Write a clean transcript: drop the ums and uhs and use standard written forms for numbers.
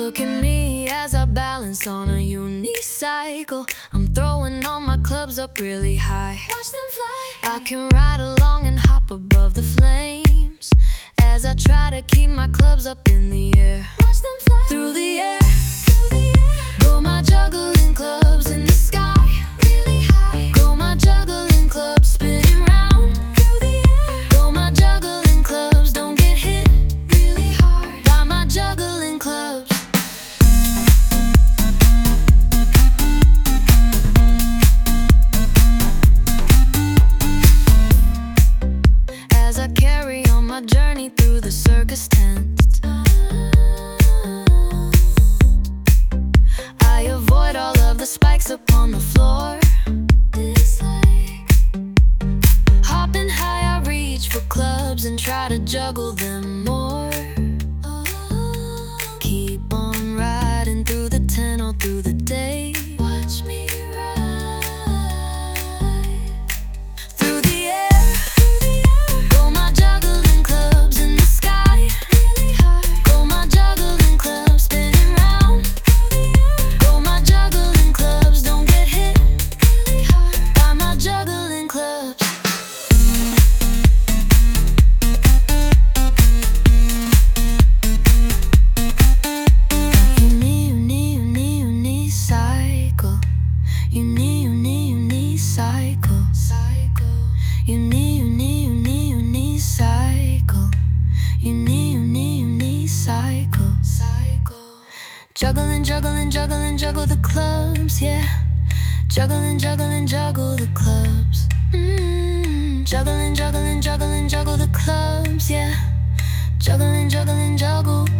Look at me as I balance on a unicycle. I'm throwing all my clubs up really high. Watch them fly. I can ride along and hop above the flames as I try to keep my clubs up in the air. Watch them fly through the air. Go my juggling clubs in the sky, really high. Go my juggling clubs spinning round through the air. Go my juggling clubs, don't get hit really hard by my juggling clubs. As I carry on my journey through the circus tent, I avoid all of the spikes upon the floor. Hopping high, I reach for clubs and try to juggle them more. Keep on riding through the tent all through the day. Watch me ride through the air. Go my juggling clubs in the sky, really high. Go my juggling clubs spinning round. Go my juggling clubs, don't get hit really hard by my juggling clubs. Juggling, juggling, juggling, juggle the clubs, yeah. Juggling, juggling, juggle the clubs. Juggling, juggling, juggling, juggle the clubs, yeah. Juggling, juggling, juggle.